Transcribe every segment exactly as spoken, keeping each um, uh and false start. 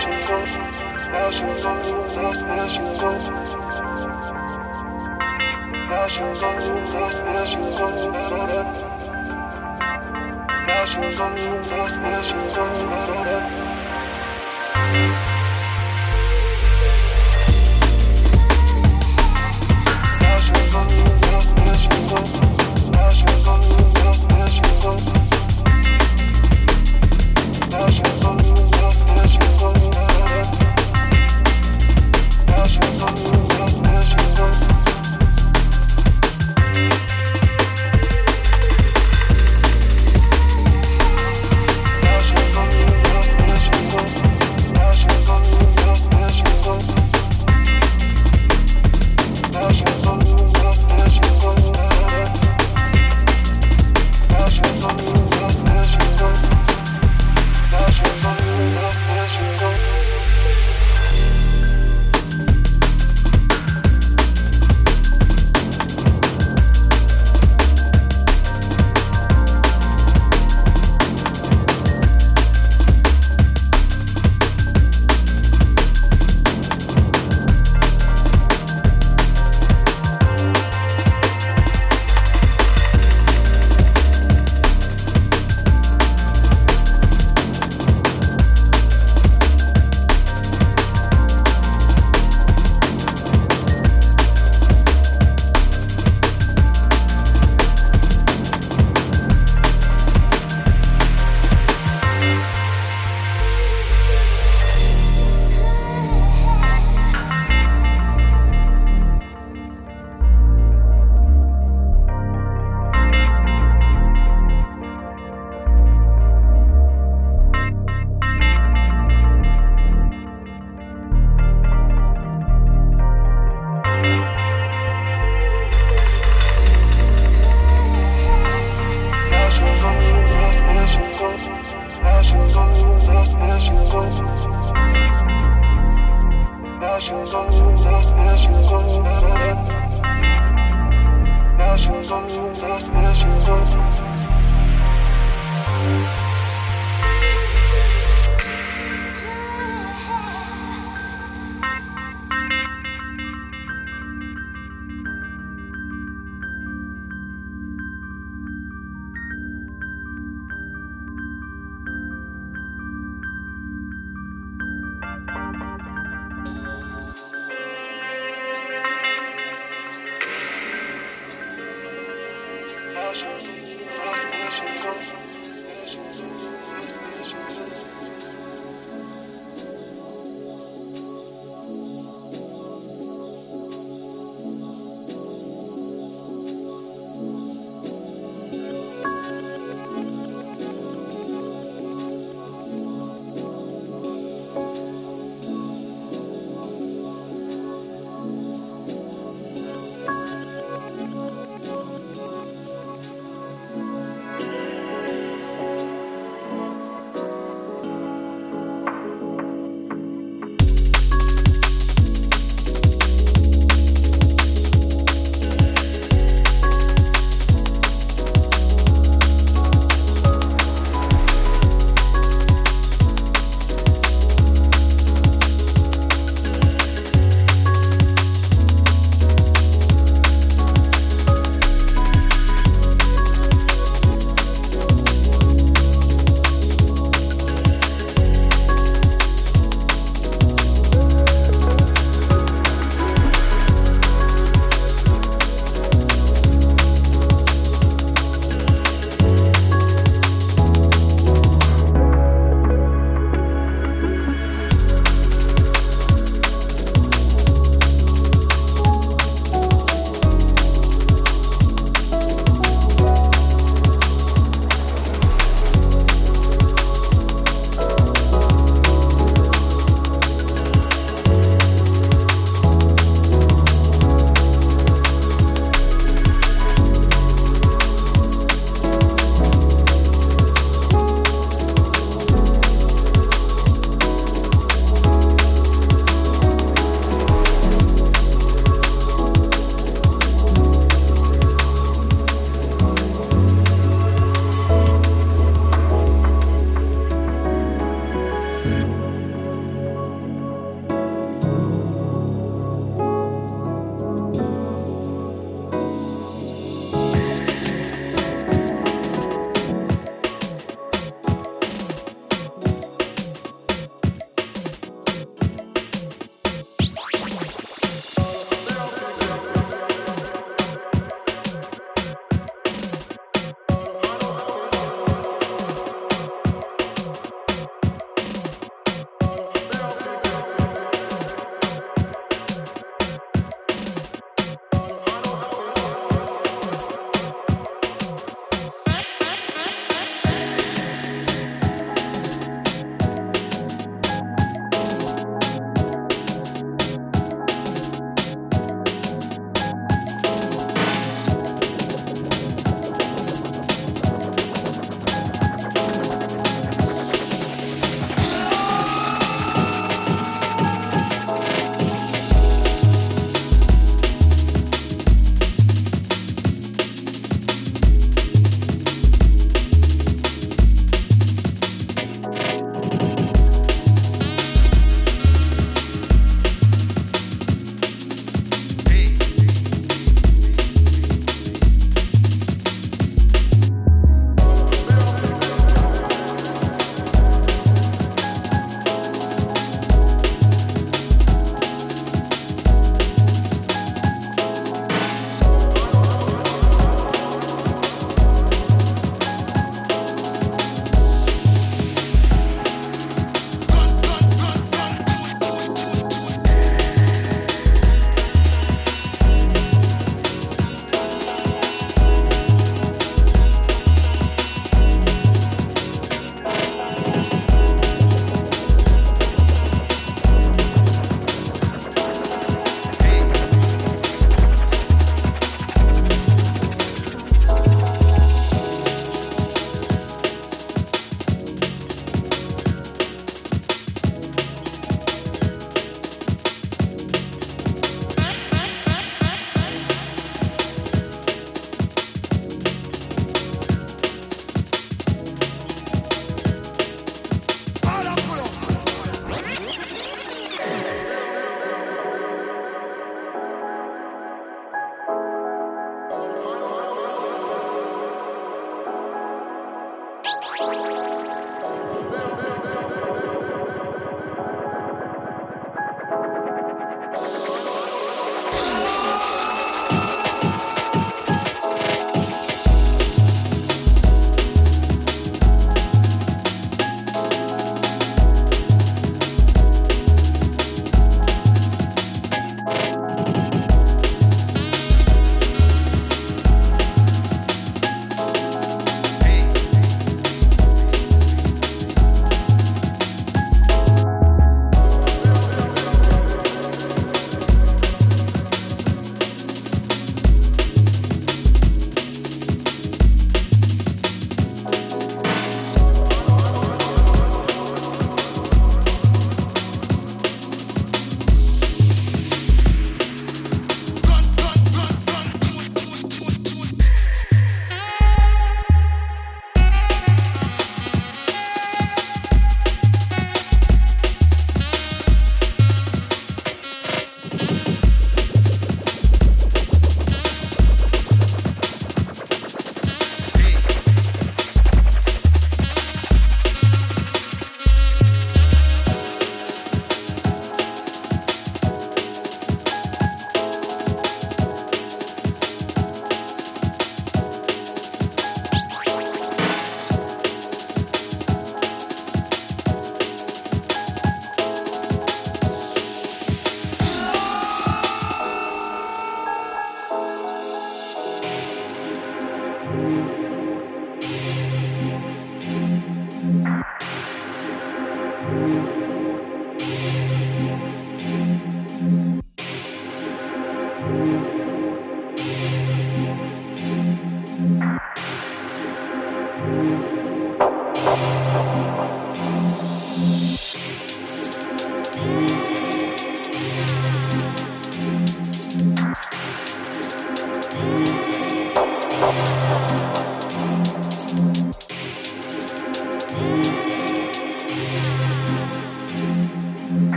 Now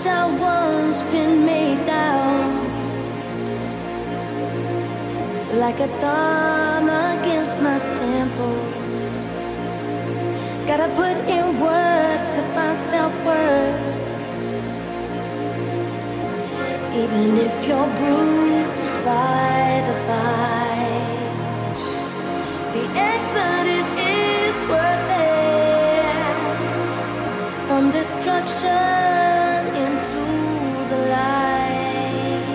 that once been made down, like a thumb against my temple. Gotta put in work to find self-worth, even if you're bruised by the fight. The exodus is worth it, from destruction into the light.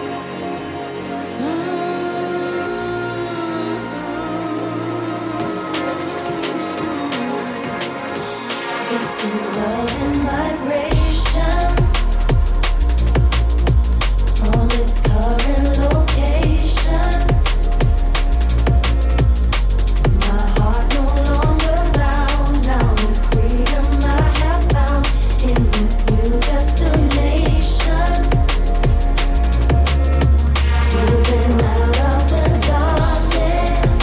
Mm-hmm. This is love in vibration, from its current location. My heart no longer bound, now it's freedom I have found in this new destination. Moving out of the darkness,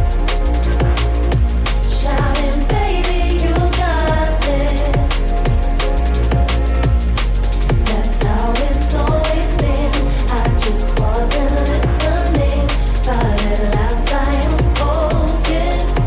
shouting, baby, you got this. That's how it's always been. I just wasn't listening, but at last I am focused.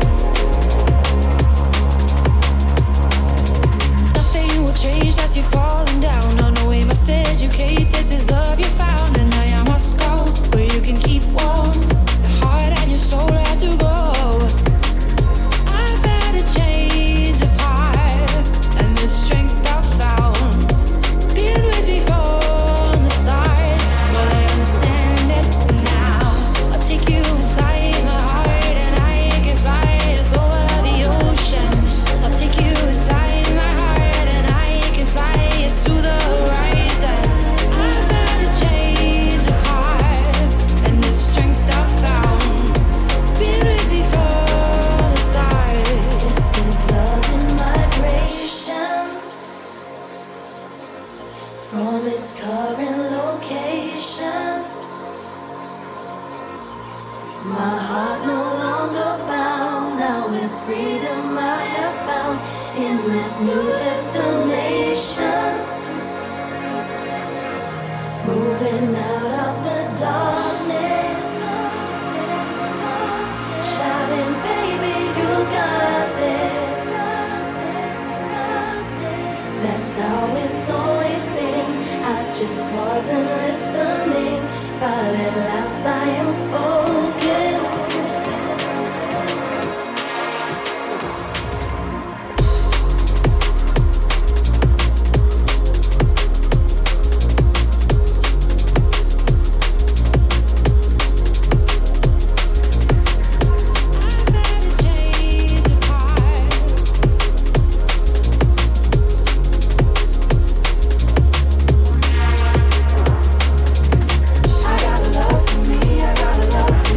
Nothing will change as you're falling down. On the way must educate. This is love you found, and I am must go where you can keep warm. Your heart and your soul had to go. I've had a change of heart, and the strength I found. Been with me from the start, but I understand it now. I'll take you inside my heart, and I can fly us over the ocean. I'll take you inside my heart, and I can fly us to the horizon. I've had a change of heart, and the strength I found. Been with me from the start. This is love in vibration, from its current location. My heart no longer bound, now it's freedom I have found in this new destination. Moving out of the darkness, shouting, baby, you got this. That's how it's always been. I just wasn't listening, but at last I am focused. I've had a change of heart. I got love for me, I got love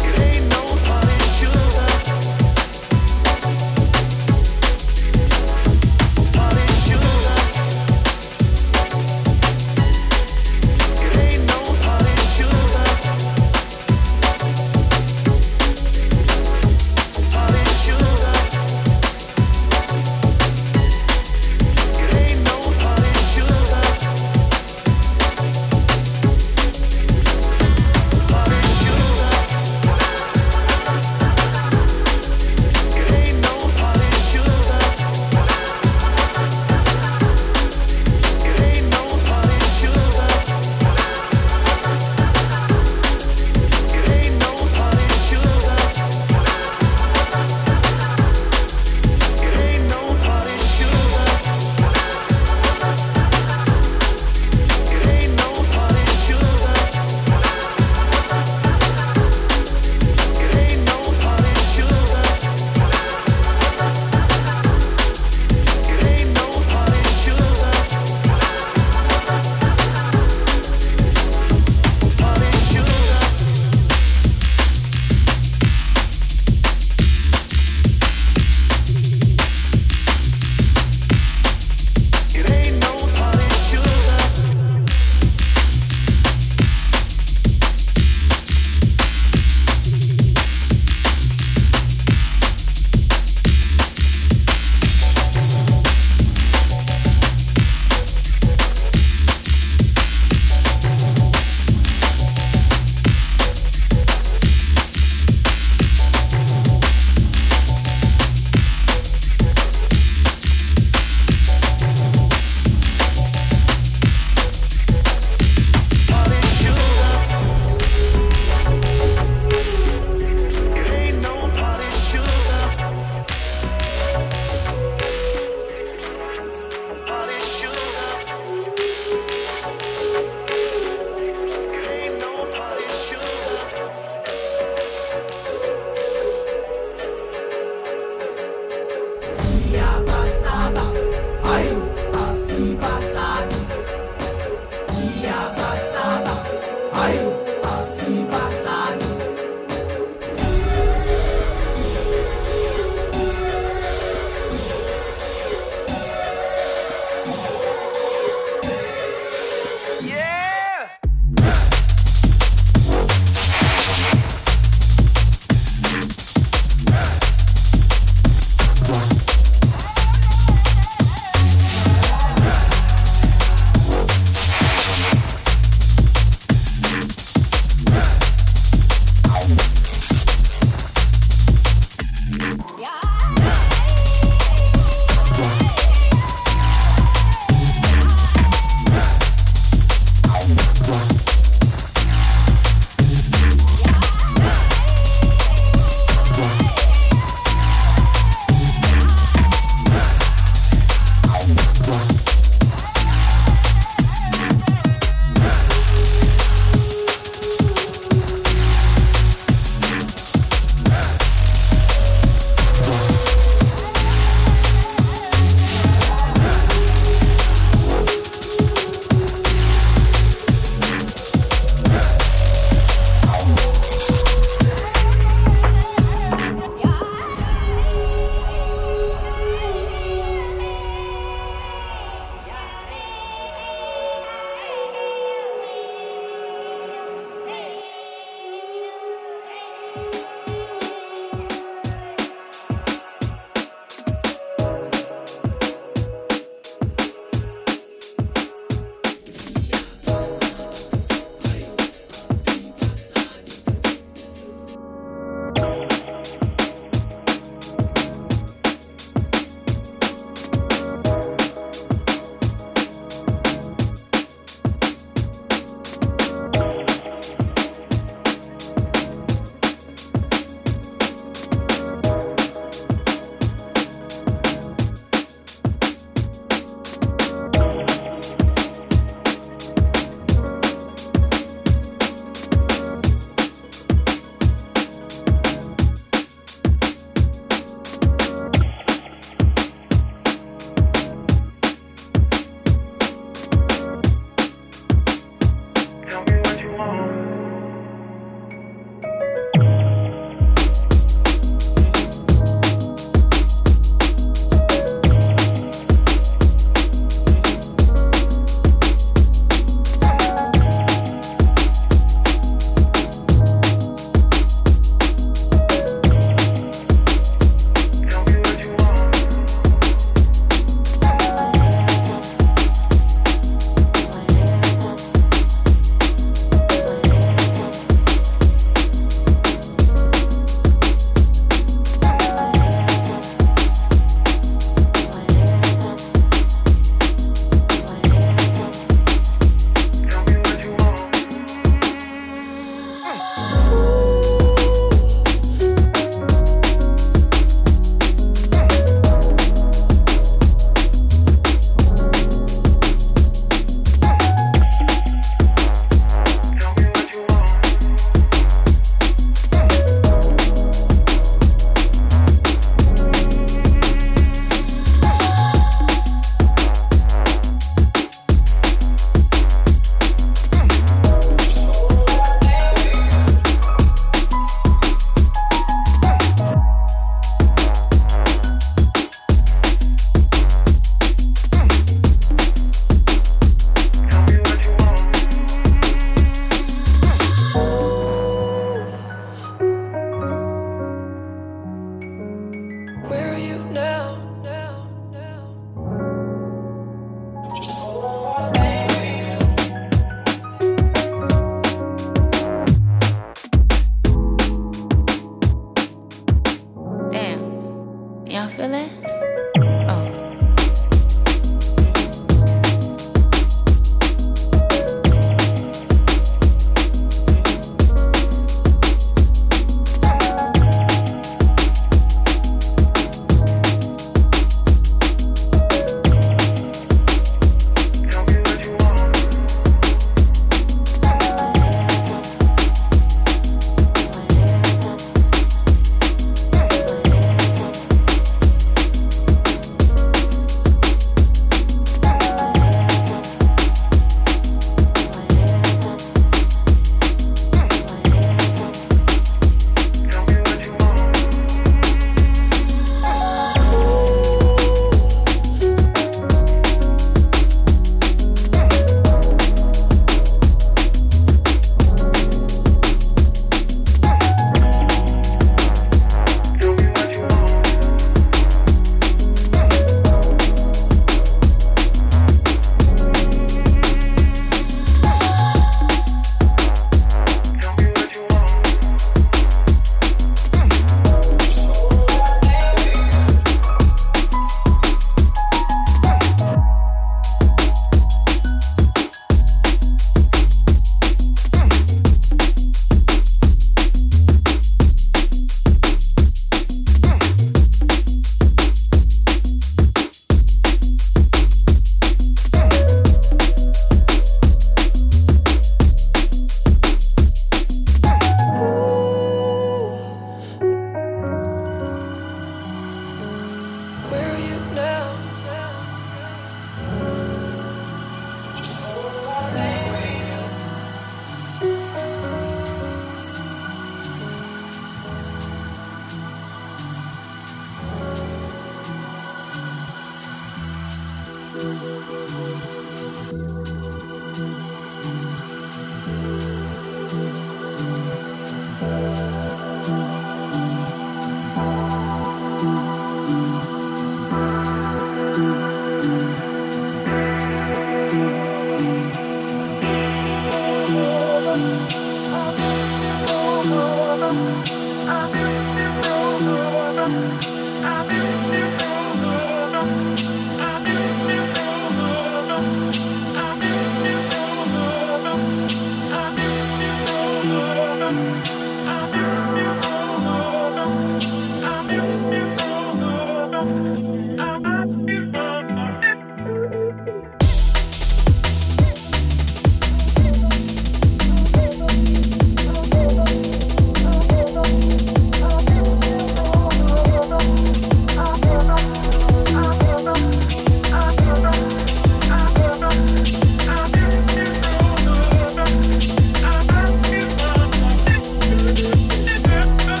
We'll be right back.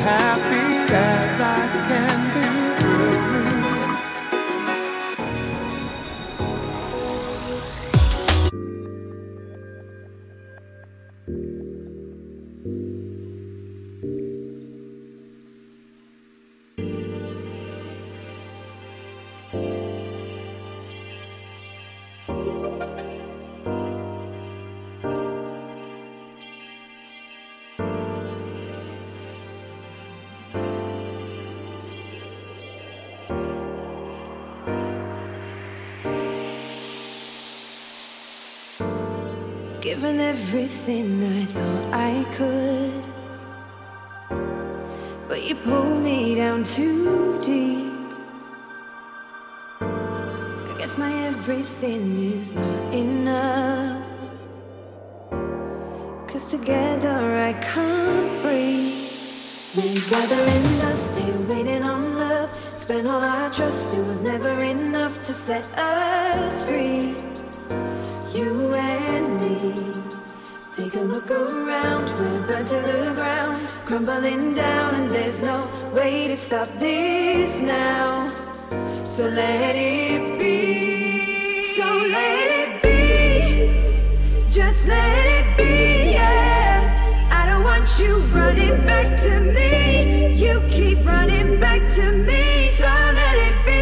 happy as I can be. Given everything I thought I could, but you pulled me down too deep. I guess my everything is not enough, 'cause together I can't breathe. We gather in dust, still waiting on love. Spent all our trust, it was never enough to set us free. You and me, take a look around, we're burnt to the ground, crumbling down, and there's no way to stop this now. So let it be, so let it be, just let it be, yeah. I don't want you running back to me, you keep running back to me, so let it be,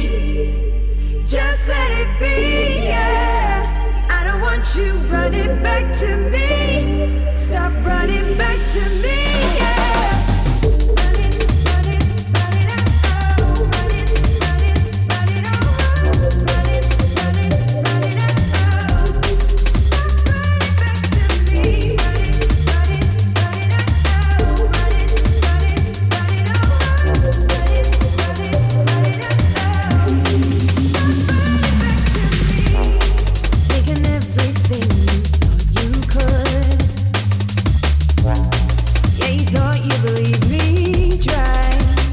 just let it be, yeah. You running back to me, stop running back to me, yeah. Running, running, running, oh, running, running, running, oh, running, running, running, oh. Stop running back to me, running, running, running, oh, running, running, running, oh, running, running, running, oh. Taking everything you could. Yeah, you thought you believed me dry.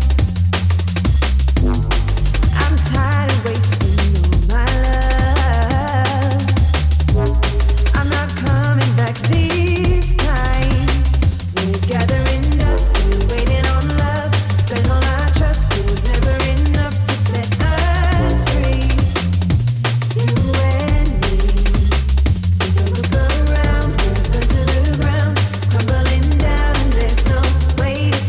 I'm tired of wasting all my love. I'm not coming back this time. We're gathering dust, we're waiting on love. Spent all our trust, it was never enough to set us free. You and me. Look around, we're burnt to the ground, crumbling down, and there's no way to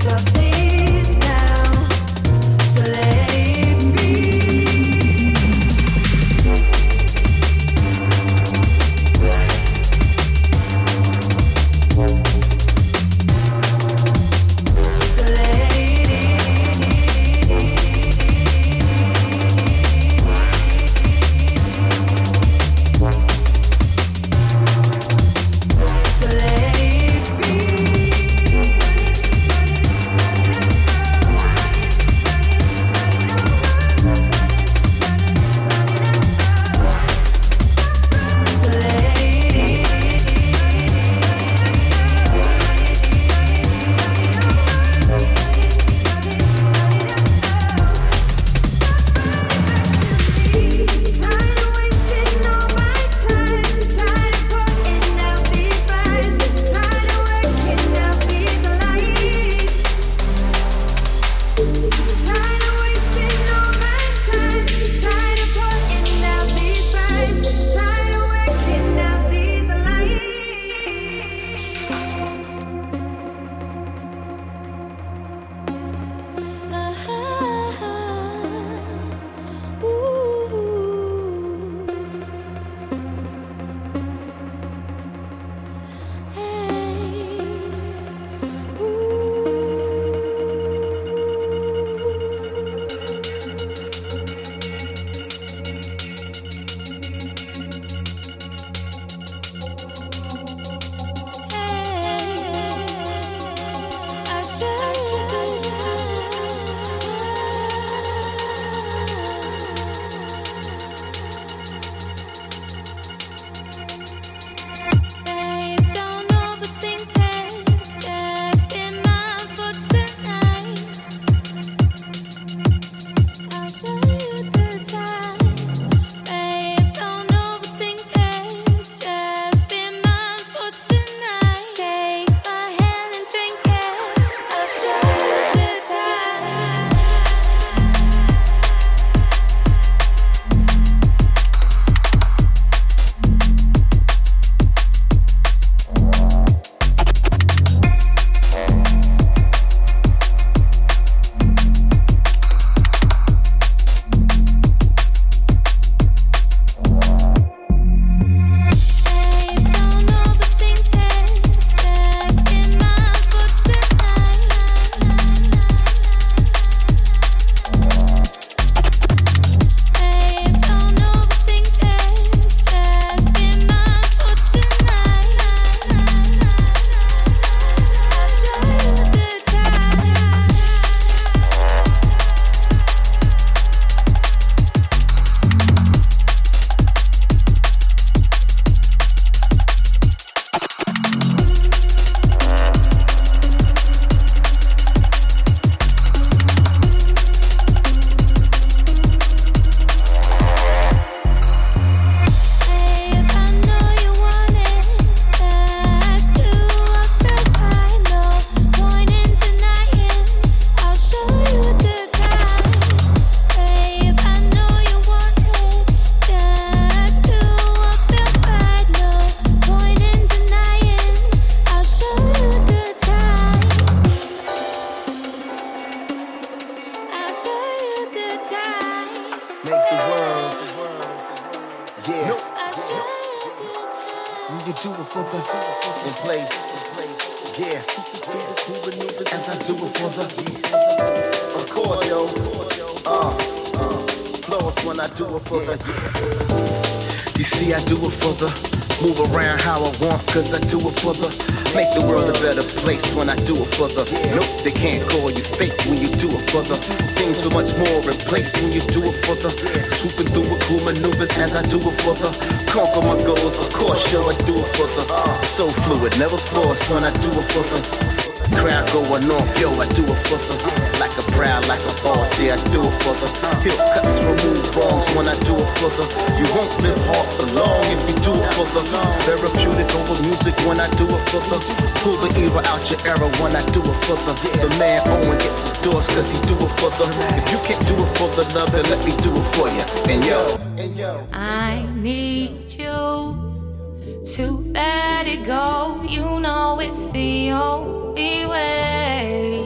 for the in place. Yeah, as I do it for the. Of course, yo. Uh, uh, flows when I do it for the. You see, I do it for the. Move around how I want, cause I do it for the. Make the world a better place when I do it for the. Nope, they can't call you fake when you do it for the. Things feel much more in place when you do it for the. Swooping through with cool maneuvers as I do it for the. Conquer my goals, of course, yo, I do it for the. So fluid, never forced when I do it for the. Crowd going off, yo, I do it for the. Like a proud, like a boss, yeah, I do it for the. Hill cuts, remove wrongs when I do it for the. You won't live hard for long if you do it for the. Therapeutic over music when I do it for the. Pull the evil out your era when I do it for the. The man Owen gets endorsed cause he do it for the. If you can't do it for the love, then let me do it for you. And yo, I need you to let it go. You know it's the only way.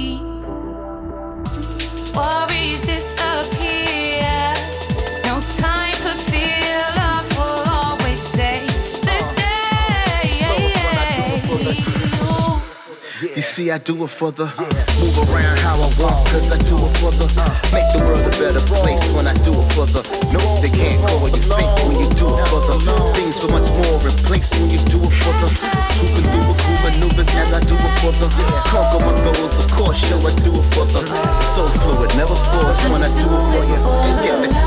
Worries disappear. No time for fear. Love will always save the day. you see, I do it for the. Move around how I want, cause I do it for the. Make the world a better place when I do it for the. No, they can't call you fake when you do it for the. Things feel much more in place when you do it for the. Swooping through with cool maneuvers as I do it for the. Conquer my goals, of course, yo, I do it for the. So fluid, never forced when I do it for you. And get the.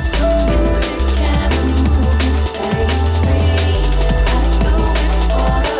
For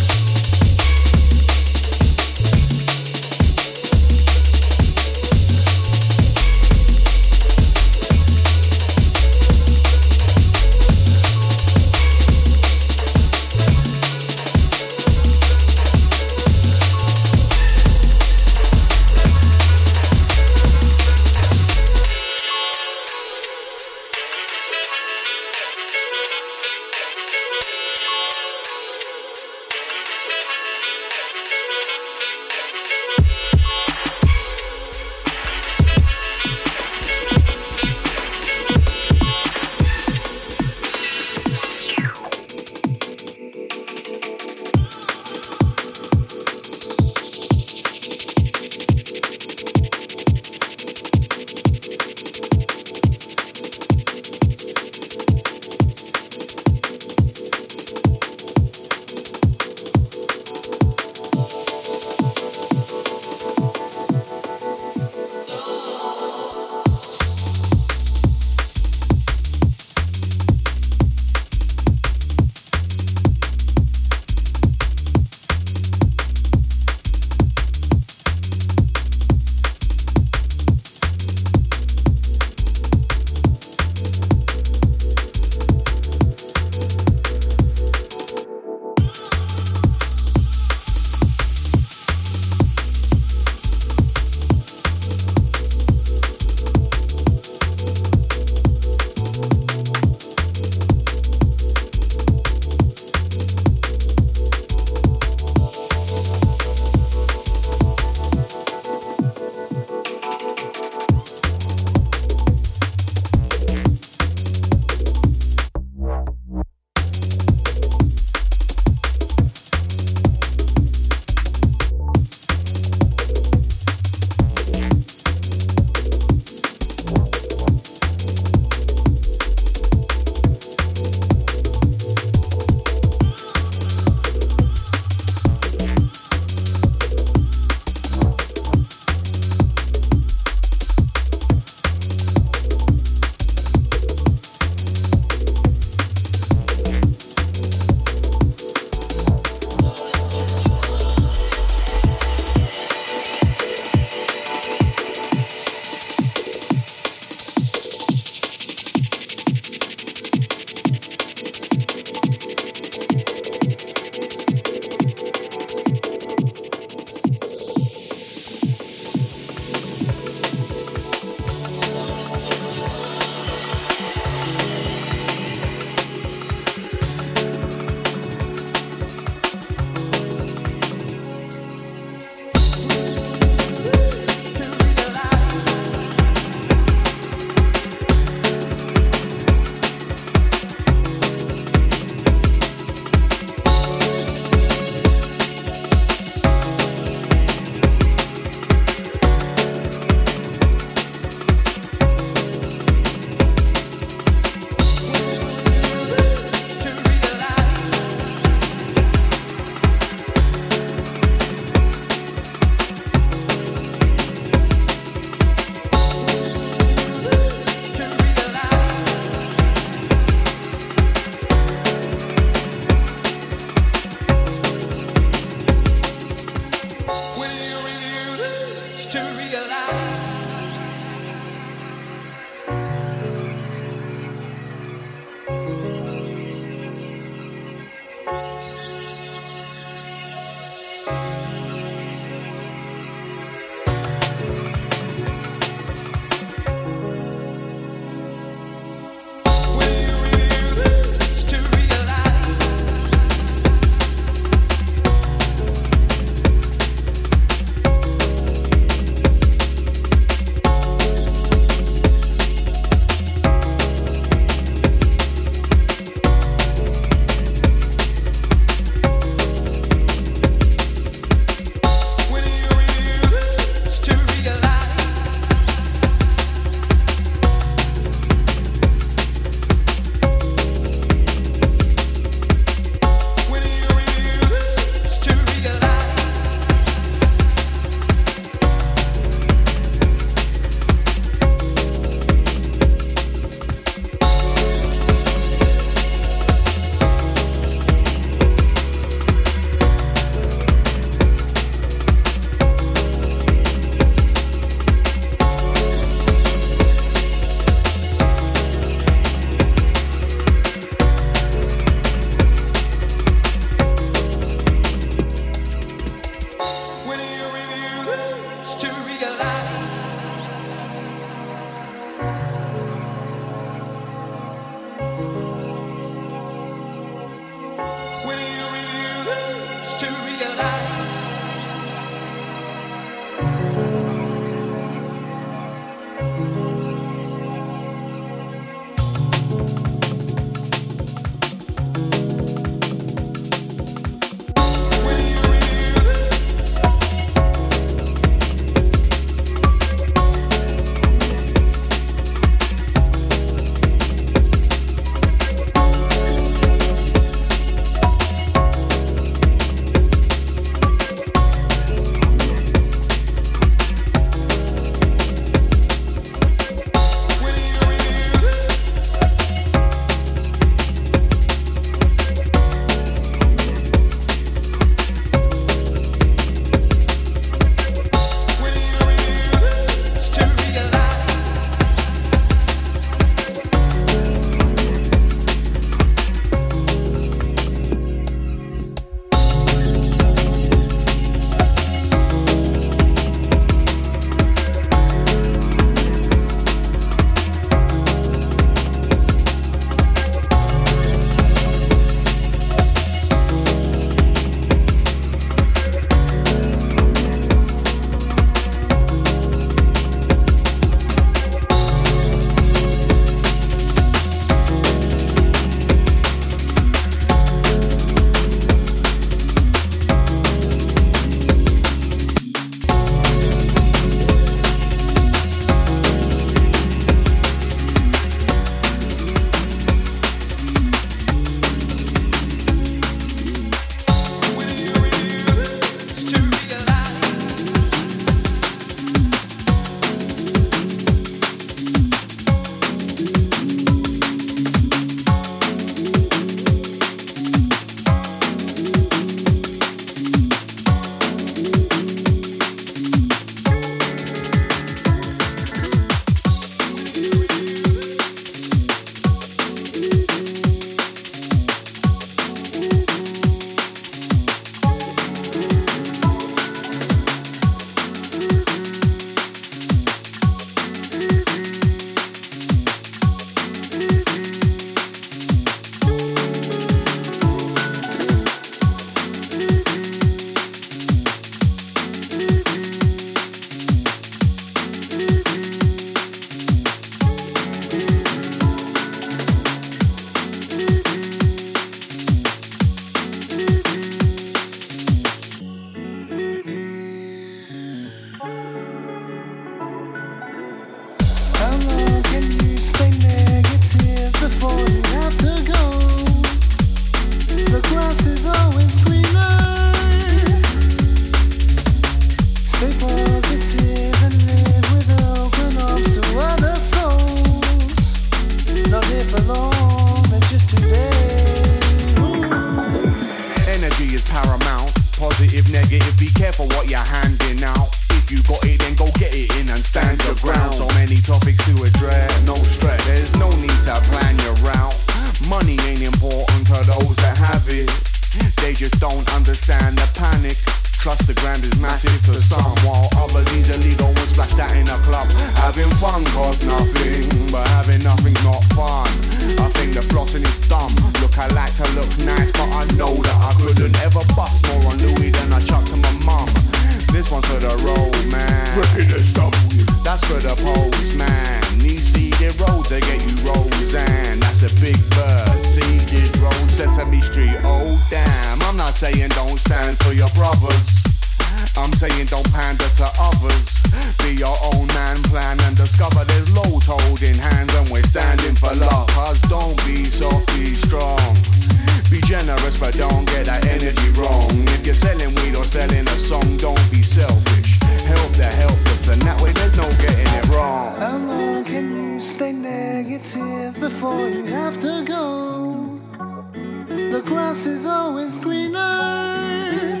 nothing's not fun. I think the flossing is dumb. Look, I like to look nice, but I know that I couldn't ever bust more on Louis than I chucked to my mum. This one's for the road, man. That's for the post, man. These seeded roads, they get you Roseanne. That's a big bird. Seeded road, Sesame Street. Oh damn, I'm not saying don't stand for your brothers. I'm saying don't pander to others. Be your own man, plan and discover there's loads holding hands and we're standing for love. Cause don't be soft, be strong. Be generous but don't get that energy wrong. If you're selling weed or selling a song, don't be selfish. Help the helpless and that way there's no getting it wrong. How long can you stay negative before you have to go? The grass is always greener.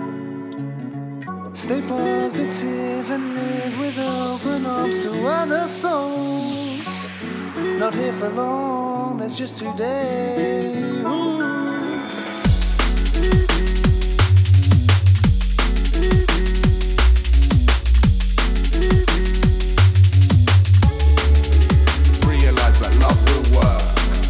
Stay positive and live with open arms to other souls. Not here for long, that's just today. Ooh. Realize that love will work.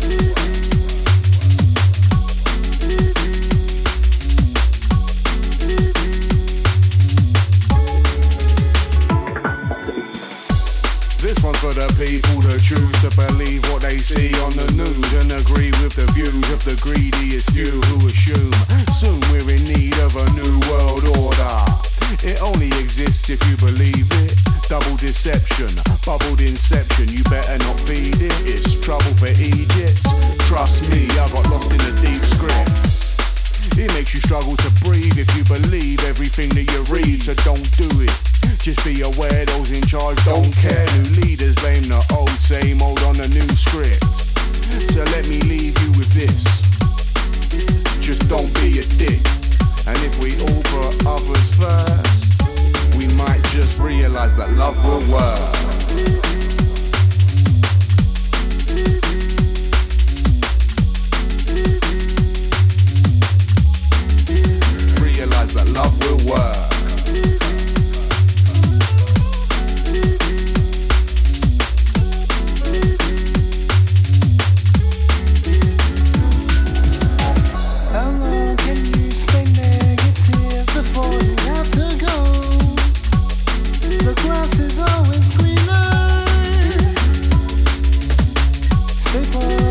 This one's for the people that choose to believe what they see on the news and agree with the views of the greediest few who assume soon we're in need of a new world order. It only exists if you believe it. Double deception, bubbled inception, you better not feed it. It's trouble for Egypt. Trust me, I got lost in the deep script. It makes you struggle to breathe if you believe everything that you read, so don't do it. Just be aware those in charge don't care. New leaders blame the old, same old on the new script. So let me leave you with this. Just don't be a dick. And if we all put others first, we might just realize that love will work. Realize that love will work. How long can you stay negative before you have to go? The grass is always greener. Stay positive.